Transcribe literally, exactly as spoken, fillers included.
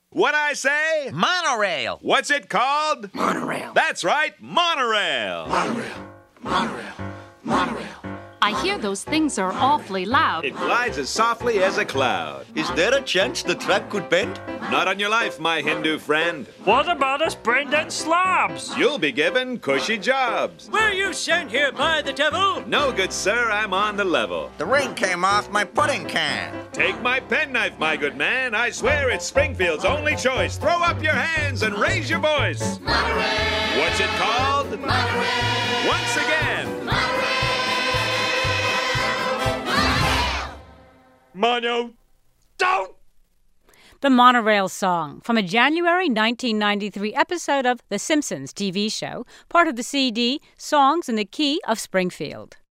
What I say? Monorail. What's it called? Monorail. That's right, monorail. Monorail. Monorail. Monorail. I hear those things are awfully loud. It glides as softly as a cloud. Is there a chance the track could bend? Not on your life, my Hindu friend. What about us brain-dead slobs? You'll be given cushy jobs. Were you sent here by the devil? No, good sir, I'm on the level. The ring came off my pudding can. Take my penknife, my good man. I swear it's Springfield's only choice. Throw up your hands and raise your voice. Monorail. What's it called? Monorail. Once again. Mono. Don't! The Monorail Song, from a January nineteen ninety-three episode of The Simpsons T V show, part of the C D Songs in the Key of Springfield.